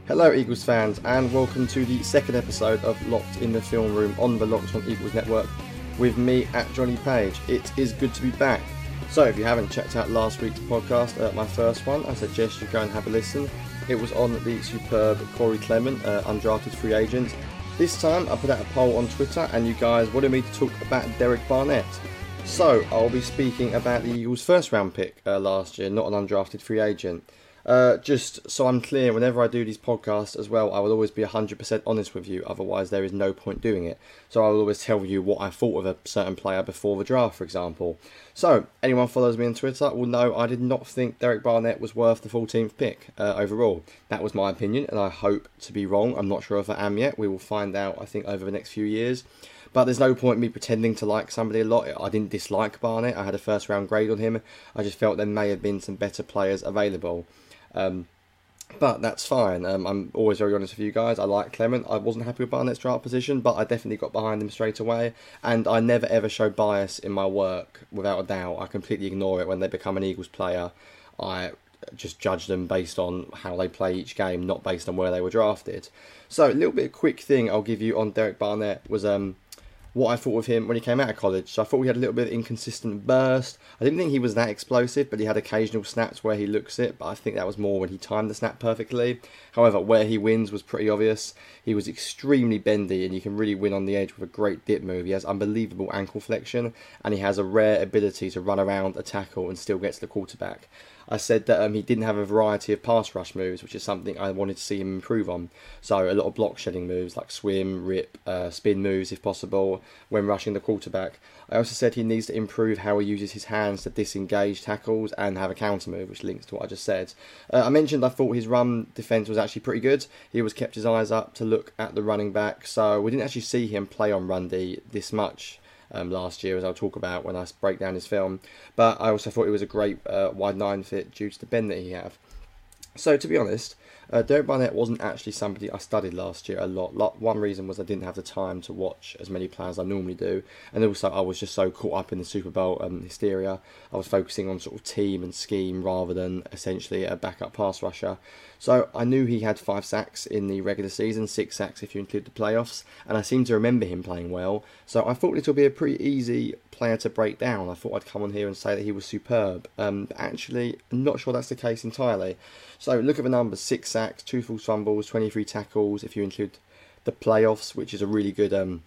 Hello Eagles fans and welcome to the second episode of Locked in the Film Room on the Locked on Eagles network with me at Johnny Page. It is good to be back. So if you haven't checked out last week's podcast, my first one, I suggest you go and have a listen. It was on the superb Corey Clement, undrafted free agent. This time I put out a poll on Twitter and you guys wanted me to talk about Derek Barnett. So I'll be speaking about the Eagles' first round pick last year, not an undrafted free agent. Just so I'm clear, whenever I do these podcasts as well, I will always be 100% honest with you, otherwise there is no point doing it. So I will always tell you what I thought of a certain player before the draft, for example. So, anyone who follows me on Twitter will know I did not think Derek Barnett was worth the 14th pick overall. That was my opinion, and I hope to be wrong. I'm not sure if I am yet. We will find out, I think, over the next few years. But there's no point in me pretending to like somebody a lot. I didn't dislike Barnett. I had a first round grade on him. I just felt there may have been some better players available. But that's fine. I'm always very honest with you guys. I like Clement. I wasn't happy with Barnett's draft position, but I definitely got behind him straight away. And I never ever show bias in my work, without a doubt. I completely ignore it when they become an Eagles player. I just judge them based on how they play each game, not based on where they were drafted. So a little bit of quick thing I'll give you on Derek Barnett was what I thought of him when he came out of college. So I thought he had a little bit of inconsistent burst. I didn't think he was that explosive, but he had occasional snaps where he looks it, but I think that was more when he timed the snap perfectly. However, where he wins was pretty obvious. He was extremely bendy, and you can really win on the edge with a great dip move. He has unbelievable ankle flexion, and he has a rare ability to run around a tackle and still get to the quarterback. I said that he didn't have a variety of pass rush moves, which is something I wanted to see him improve on. So a lot of block shedding moves like swim, rip, spin moves if possible when rushing the quarterback. I also said he needs to improve how he uses his hands to disengage tackles and have a counter move, which links to what I just said. I mentioned I thought his run defence was actually pretty good. He always kept his eyes up to look at the running back, so we didn't actually see him play on run D this much last year, as I'll talk about when I break down his film. But I also thought he was a great wide 9 fit due to the bend that he had. So to be honest, Derek Barnett wasn't actually somebody I studied last year a lot. One reason was I didn't have the time to watch as many players I normally do, and also I was just so caught up in the Super Bowl hysteria. I was focusing on sort of team and scheme rather than essentially a backup pass rusher. So I knew he had 5 sacks in the regular season, 6 sacks if you include the playoffs, and I seem to remember him playing well. So I thought it would be a pretty easy player to break down. I thought I'd come on here and say that he was superb. But actually, I'm not sure that's the case entirely. So look at the numbers: 6 sacks, 2 forced fumbles, 23 tackles if you include the playoffs, which is a really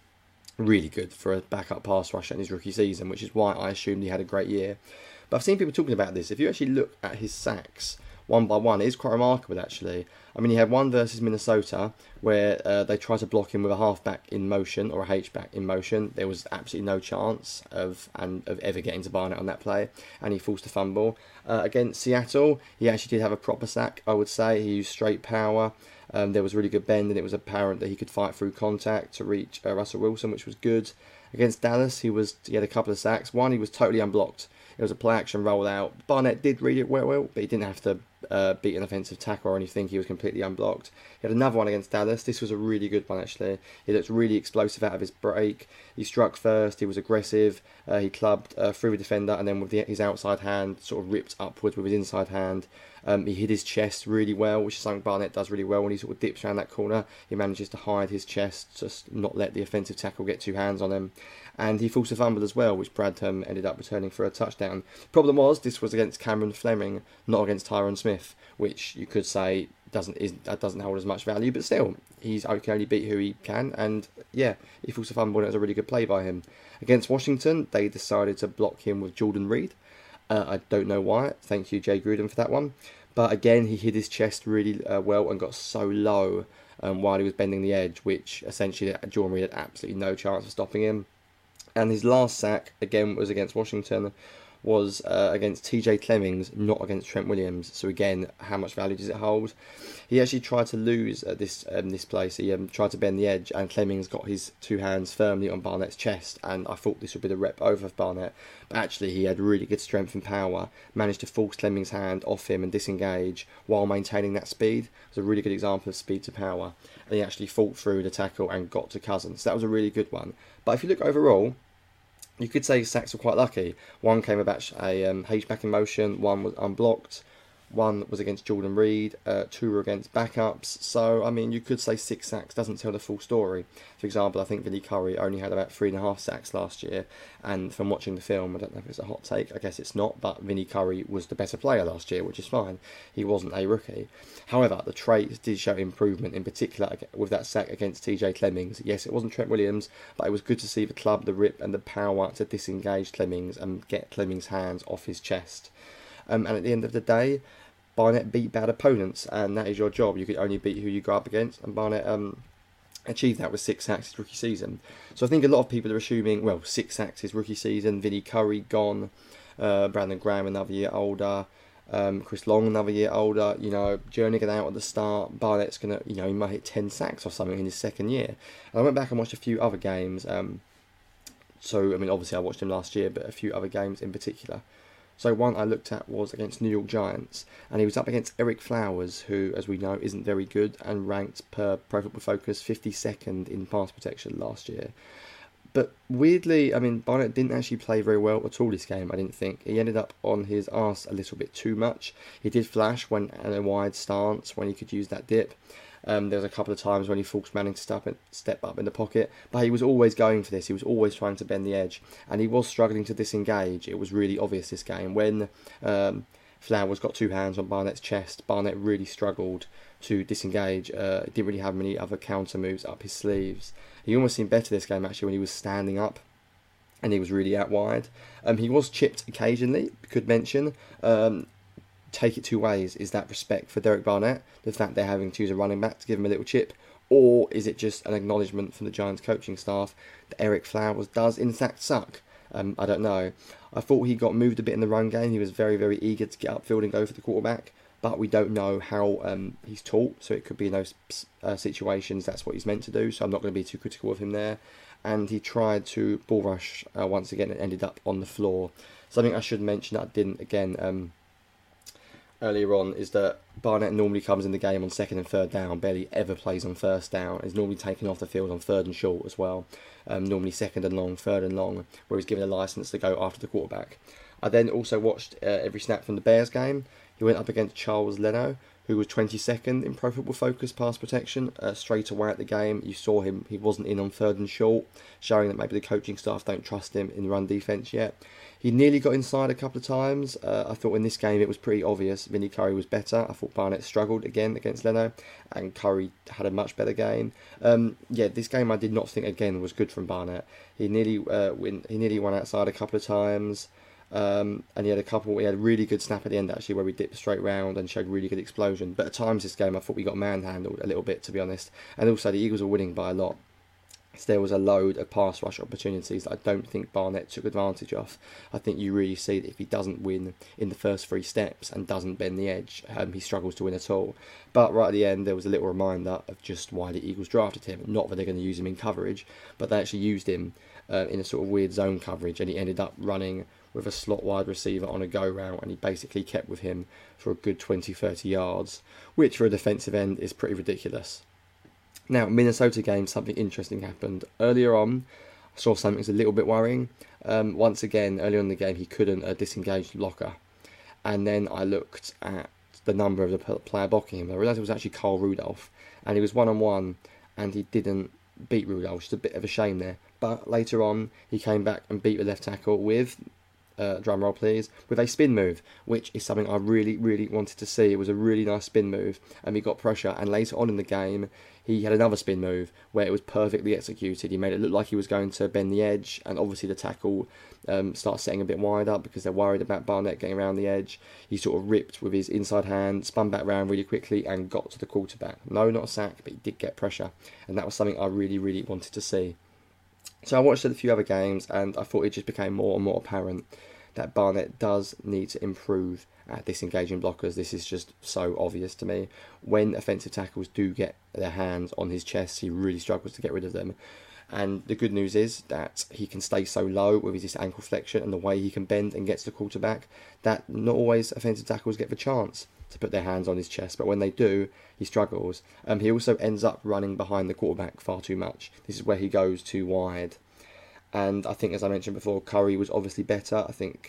good for a backup pass rusher in his rookie season, which is why I assumed he had a great year. But I've seen people talking about this. If you actually look at his sacks one by one, it is quite remarkable actually. I mean, he had one versus Minnesota where they tried to block him with a halfback in motion or a H-back in motion. There was absolutely no chance of ever getting to Barnett on that play, and he forced a fumble. Against Seattle, he actually did have a proper sack, I would say. He used straight power. There was really good bend, and it was apparent that he could fight through contact to reach Russell Wilson, which was good. Against Dallas, he had a couple of sacks. One, he was totally unblocked. It was a play-action rollout. Barnett did read it well, but he didn't have to beat an offensive tackle or anything. He was completely unblocked. He had another one against Dallas. This was a really good one, actually. He looked really explosive out of his break. He struck first. He was aggressive. He clubbed through the defender, and then with his outside hand, sort of ripped upwards with his inside hand. He hid his chest really well, which is something Barnett does really well. When he sort of dips around that corner, he manages to hide his chest, just not let the offensive tackle get 2 hands on him. And he forced a fumble as well, which Bradham ended up returning for a touchdown. Problem was, this was against Cameron Fleming, not against Tyron Smith, which you could say doesn't hold as much value, but still, he can only beat who he can, and yeah, he forced a fumble, and it was a really good play by him. Against Washington, they decided to block him with Jordan Reed. I don't know why. Thank you, Jay Gruden, for that one. But again, he hid his chest really well and got so low while he was bending the edge, which essentially Jordan Reed had absolutely no chance of stopping him. And his last sack, again, was against Washington, was against TJ Clemmings, not against Trent Williams. So again, how much value does it hold? He actually tried to lose this play. So he tried to bend the edge, and Clemmings got his 2 hands firmly on Barnett's chest, and I thought this would be the rep over of Barnett. But actually, he had really good strength and power, managed to force Clemmings' hand off him and disengage while maintaining that speed. It was a really good example of speed to power. And he actually fought through the tackle and got to Cousins. So that was a really good one. But if you look overall, you could say sacks were quite lucky. One came about a H-back in motion, one was unblocked. 1 was against Jordan Reed, 2 were against backups. So, I mean, you could say 6 sacks doesn't tell the full story. For example, I think Vinny Curry only had about 3.5 sacks last year, and from watching the film, I don't know if it's a hot take, I guess it's not, but Vinny Curry was the better player last year, which is fine. He wasn't a rookie. However, the traits did show improvement, in particular with that sack against TJ Clemmings. Yes, it wasn't Trent Williams, but it was good to see the club, the rip and the power to disengage Clemmings and get Clemmings' hands off his chest. And at the end of the day, Barnett beat bad opponents, and that is your job. You could only beat who you go up against, and Barnett achieved that with 6 sacks his rookie season. So I think a lot of people are assuming, well, 6 sacks his rookie season, Vinny Curry gone, Brandon Graham another year older, Chris Long another year older, Jernigan out at the start, Barnett's going to, he might hit 10 sacks or something in his second year. And I went back and watched a few other games, so, I mean, obviously I watched him last year, but a few other games in particular. So one I looked at was against New York Giants, and he was up against Eric Flowers, who, as we know, isn't very good and ranked per Pro Football Focus 52nd in pass protection last year. But weirdly, I mean, Barnett didn't actually play very well at all this game, I didn't think. He ended up on his arse a little bit too much. He did flash when in a wide stance, when he could use that dip. There was a couple of times when he forced Manning to step up in the pocket, but he was always going for this. He was always trying to bend the edge, and he was struggling to disengage. It was really obvious this game. When Flowers got 2 hands on Barnett's chest, Barnett really struggled to disengage. Didn't really have many other counter moves up his sleeves. He almost seemed better this game, actually, when he was standing up, and he was really out wide. He was chipped occasionally, could mention. Take it 2 ways. Is that respect for Derek Barnett, the fact they're having to use a running back to give him a little chip, or is it just an acknowledgement from the Giants coaching staff that Eric Flowers does in fact suck? I don't know. I thought he got moved a bit in the run game. He was very, very eager to get upfield and go for the quarterback, but we don't know how he's taught, so it could be in those situations that's what he's meant to do, so I'm not going to be too critical of him there. And he tried to ball rush once again and ended up on the floor. Something I should mention that I didn't again earlier on is that Barnett normally comes in the game on 2nd and 3rd down, barely ever plays on 1st down, is normally taken off the field on 3rd and short as well, normally 2nd and long, 3rd and long, where he's given a licence to go after the quarterback. I then also watched every snap from the Bears game. He went up against Charles Leno, who was 22nd in Pro Football Focus pass protection. Straight away at the game, you saw him, he wasn't in on 3rd and short, showing that maybe the coaching staff don't trust him in run defence yet. He nearly got inside a couple of times. I thought in this game it was pretty obvious Vinny Curry was better. I thought Barnett struggled again against Leno, and Curry had a much better game. This game I did not think again was good from Barnett. He nearly won outside a couple of times. And he had a really good snap at the end actually, where we dipped straight round and showed really good explosion. But at times this game I thought we got manhandled a little bit, to be honest. And also the Eagles were winning by a lot. So there was a load of pass rush opportunities that I don't think Barnett took advantage of. I think you really see that if he doesn't win in the first 3 steps and doesn't bend the edge, he struggles to win at all. But right at the end there was a little reminder of just why the Eagles drafted him. Not that they're going to use him in coverage, but they actually used him in a sort of weird zone coverage, and he ended up running with a slot wide receiver on a go route, and he basically kept with him for a good 20-30 yards, which for a defensive end is pretty ridiculous. Now, Minnesota game, something interesting happened. Earlier on, I saw something that's a little bit worrying. Once again, earlier in the game, he couldn't disengage the blocker. And then I looked at the number of the player blocking him. I realised it was actually Kyle Rudolph. And he was one-on-one, and he didn't beat Rudolph. Just a bit of a shame there. But later on, he came back and beat the left tackle with, drum roll please, with a spin move, which is something I really, really wanted to see. It was a really nice spin move, and he got pressure. And later on in the game, he had another spin move where it was perfectly executed. He made it look like he was going to bend the edge, and obviously the tackle starts setting a bit wide up because they're worried about Barnett getting around the edge. He sort of ripped with his inside hand, spun back round really quickly and got to the quarterback. No, not a sack, but he did get pressure, and that was something I really, really wanted to see. So I watched a few other games, and I thought it just became more and more apparent that Barnett does need to improve at disengaging blockers. This is just so obvious to me. When offensive tackles do get their hands on his chest, he really struggles to get rid of them. And the good news is that he can stay so low with his ankle flexion and the way he can bend and gets the quarterback, that not always offensive tackles get the chance to put their hands on his chest, but when they do, he struggles. He also ends up running behind the quarterback far too much. This is where he goes too wide. And I think, as I mentioned before, Curry was obviously better. I think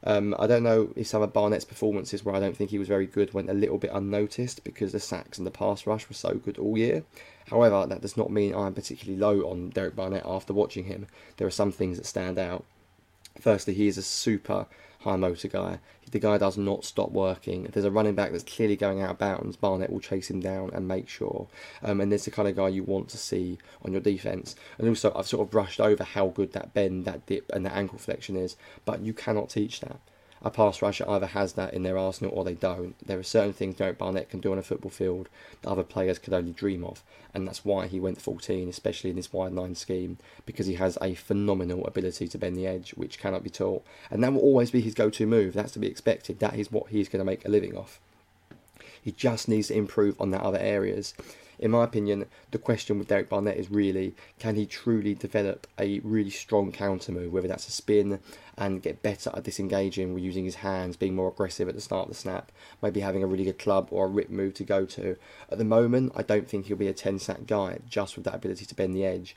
I don't know if some of Barnett's performances where I don't think he was very good went a little bit unnoticed because the sacks and the pass rush were so good all year. However, that does not mean I'm particularly low on Derek Barnett after watching him. There are some things that stand out. Firstly, he is a super high motor guy. The guy does not stop working. If there's a running back that's clearly going out of bounds, Barnett will chase him down and make sure. And there's the kind of guy you want to see on your defence. And also, I've sort of brushed over how good that bend, that dip and that ankle flexion is, but you cannot teach that. A pass rusher either has that in their arsenal or they don't. There are certain things Derek Barnett can do on a football field that other players could only dream of, and that's why he went 14, especially in this wide line scheme, because he has a phenomenal ability to bend the edge, which cannot be taught, and that will always be his go-to move. That's to be expected. That is what he's going to make a living off. He just needs to improve on that other areas. In my opinion, the question with Derek Barnett is really, can he truly develop a really strong counter move, whether that's a spin and get better at disengaging, using his hands, being more aggressive at the start of the snap, maybe having a really good club or a rip move to go to. At the moment, I don't think he'll be a 10-sack guy just with that ability to bend the edge.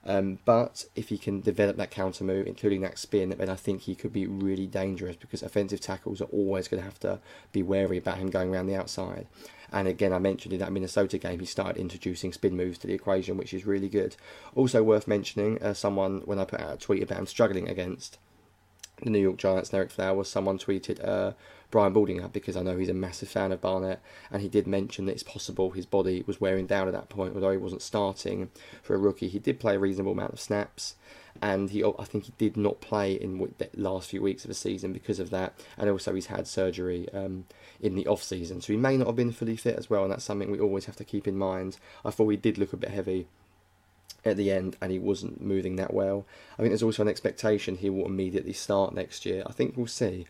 But if he can develop that counter move, including that spin, then I think he could be really dangerous, because offensive tackles are always going to have to be wary about him going around the outside. And again, I mentioned in that Minnesota game, he started introducing spin moves to the equation, which is really good. Also worth mentioning, someone, when I put out a tweet about him struggling against the New York Giants and Eric Flowers, someone tweeted Brian Baldinger, because I know he's a massive fan of Barnett, and he did mention that it's possible his body was wearing down at that point, although he wasn't starting for a rookie. He did play a reasonable amount of snaps, and I think he did not play in the last few weeks of the season because of that, and also he's had surgery in the off-season, so he may not have been fully fit as well, and that's something we always have to keep in mind. I thought he did look a bit heavy at the end, and he wasn't moving that well. I think there's also an expectation he will immediately start next year. I think we'll see.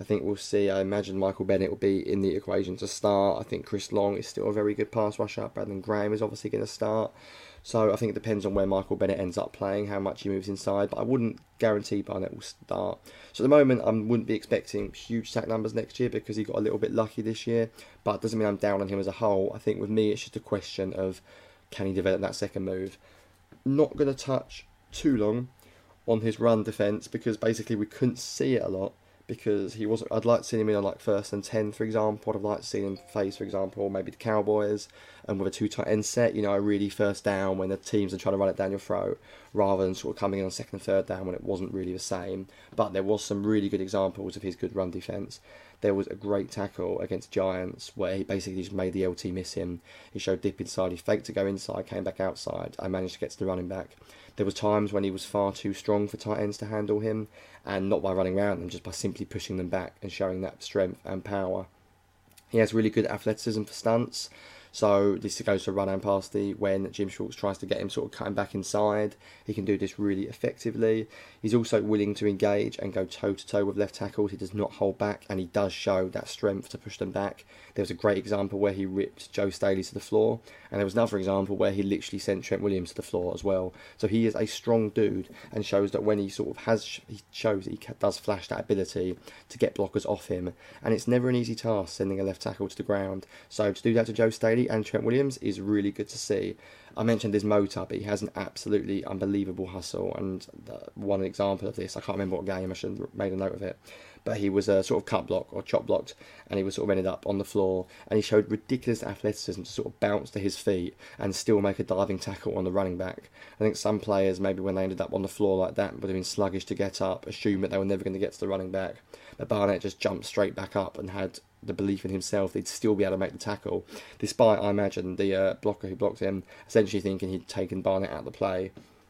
I imagine Michael Bennett will be in the equation to start. I think Chris Long is still a very good pass rusher. Brandon Graham is obviously going to start. So I think it depends on where Michael Bennett ends up playing, how much he moves inside. But I wouldn't guarantee Barnett will start. So at the moment, I wouldn't be expecting huge sack numbers next year because he got a little bit lucky this year. But it doesn't mean I'm down on him as a whole. I think with me, it's just a question of, can he develop that second move? Not going to touch too long on his run defence, because basically we couldn't see it a lot, because he wasn't. I'd like to see him in on like 1st and 10, for example. I'd like to see him face, for example, maybe the Cowboys, and with a 2 tight end set, a really first down when the teams are trying to run it down your throat, rather than sort of coming in on 2nd and 3rd down when it wasn't really the same. But there was some really good examples of his good run defence. There was a great tackle against Giants where he basically just made the LT miss him. He showed dip inside, he faked to go inside, came back outside. I managed to get to the running back. There was times when he was far too strong for tight ends to handle him, and not by running around them, just by simply pushing them back and showing that strength and power. He has really good athleticism for stunts. So this goes to run and pass when Jim Schwartz tries to get him sort of cutting back inside. He can do this really effectively. He's also willing to engage and go toe-to-toe with left tackles. He does not hold back, and he does show that strength to push them back. There was a great example where he ripped Joe Staley to the floor, and there was another example where he literally sent Trent Williams to the floor as well. So he is a strong dude, and shows that when he sort of does flash that ability to get blockers off him, and it's never an easy task sending a left tackle to the ground. So to do that to Joe Staley and Trent Williams is really good to see. I mentioned his motor, but he has an absolutely unbelievable hustle, and one example of this, I can't remember what game, I should have made a note of it, but he was sort of cut block or chop blocked, and he was sort of ended up on the floor, and he showed ridiculous athleticism to sort of bounce to his feet and still make a diving tackle on the running back. I think some players, maybe when they ended up on the floor like that, would have been sluggish to get up, assume that they were never going to get to the running back. But Barnett just jumped straight back up and had the belief in himself they'd still be able to make the tackle, despite, I imagine, the blocker who blocked him essentially thinking he'd taken Barnett out of the play.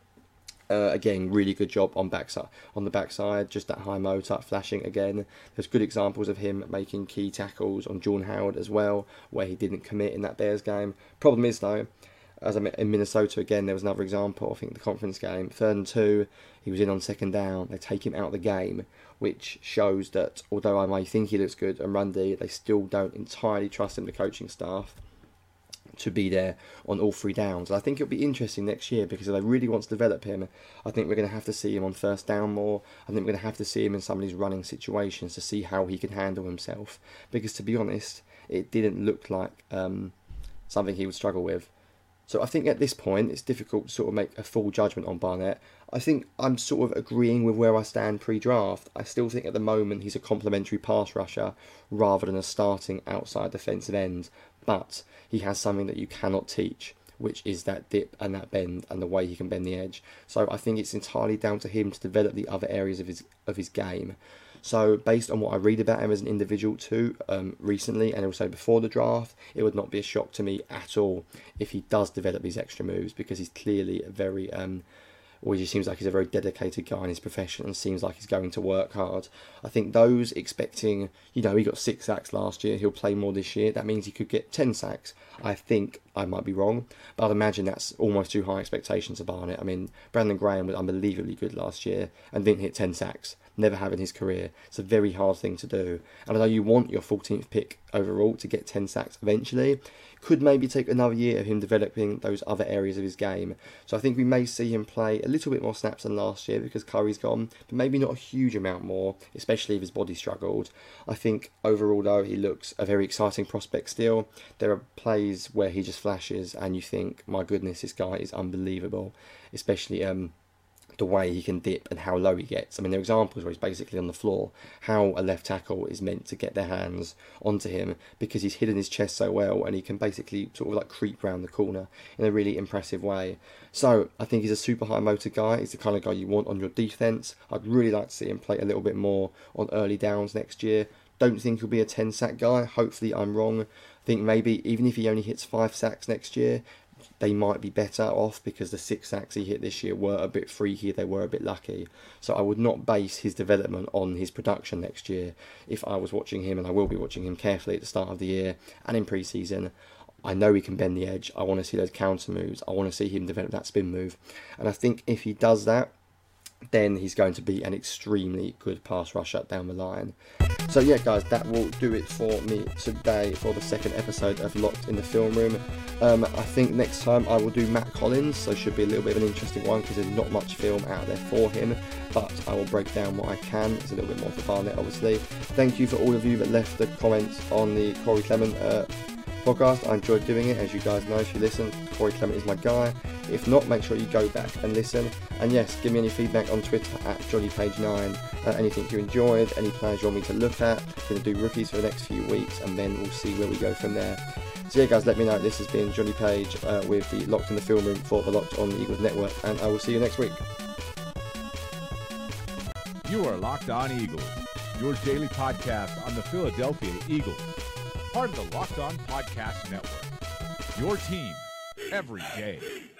Again, really good job on the backside, just that high motor, flashing again. There's good examples of him making key tackles on Jordan Howard as well, where he didn't commit in that Bears game. Problem is, though, as I met in Minnesota again, there was another example, I think the conference game, 3rd and 2, he was in on 2nd down, they take him out of the game, which shows that although I may think he looks good and Rundy, they still don't entirely trust him, the coaching staff, to be there on all 3 downs. I think it'll be interesting next year, because if they really want to develop him, I think we're going to have to see him on 1st down more. I think we're going to have to see him in some of these running situations to see how he can handle himself, because to be honest, it didn't look like something he would struggle with. So I think at this point it's difficult to sort of make a full judgment on Barnett. I think I'm sort of agreeing with where I stand pre-draft. I still think at the moment he's a complementary pass rusher rather than a starting outside defensive end, but he has something that you cannot teach, which is that dip and that bend and the way he can bend the edge. So I think it's entirely down to him to develop the other areas of his game. So based on what I read about him as an individual too, recently and also before the draft, it would not be a shock to me at all if he does develop these extra moves, because he's clearly a very, or he just seems like he's a very dedicated guy in his profession and seems like he's going to work hard. I think those expecting, he got 6 sacks last year, he'll play more this year, that means he could get 10 sacks. I think I might be wrong, but I'd imagine that's almost too high expectations of Barnett. I mean, Brandon Graham was unbelievably good last year and didn't hit 10 sacks. Never have in his career. It's a very hard thing to do. And although you want your 14th pick overall to get 10 sacks eventually, could maybe take another year of him developing those other areas of his game. So I think we may see him play a little bit more snaps than last year because Curry's gone, but maybe not a huge amount more, especially if his body struggled. I think overall though, he looks a very exciting prospect still. There are plays where he just flashes and you think, my goodness, this guy is unbelievable, especially the way he can dip and how low he gets. I mean, there are examples where he's basically on the floor, how a left tackle is meant to get their hands onto him because he's hidden his chest so well and he can basically sort of like creep round the corner in a really impressive way. So I think he's a super high motor guy. He's the kind of guy you want on your defence. I'd really like to see him play a little bit more on early downs next year. Don't think he'll be a 10 sack guy. Hopefully I'm wrong. I think maybe even if he only hits 5 sacks next year, they might be better off because the 6 sacks he hit this year were a bit freaky, they were a bit lucky. So I would not base his development on his production next year if I was watching him, and I will be watching him carefully at the start of the year and in pre-season. I know he can bend the edge, I want to see those counter moves, I want to see him develop that spin move. And I think if he does that, then he's going to be an extremely good pass rusher down the line. So yeah guys, that will do it for me today for the second episode of Locked in the Film Room. I think next time I will do Matt Collins, so should be a little bit of an interesting one because there's not much film out there for him, but I will break down what I can. It's a little bit more for Barnett obviously. Thank you for all of you that left the comments on the Corey Clement podcast. I enjoyed doing it, as you guys know if you listen. Corey Clement is my guy. If not, make sure you go back and listen. And yes, give me any feedback on Twitter at JohnnyPage9. Anything you enjoyed, any players you want me to look at. I'm going to do rookies for the next few weeks and then we'll see where we go from there. So yeah guys, let me know. This has been Johnny Page with the Locked in the Film Room for the Locked on Eagles Network, and I will see you next week. You are Locked on Eagles, your daily podcast on the Philadelphia Eagles. Part of the Locked on Podcast Network. Your team every day.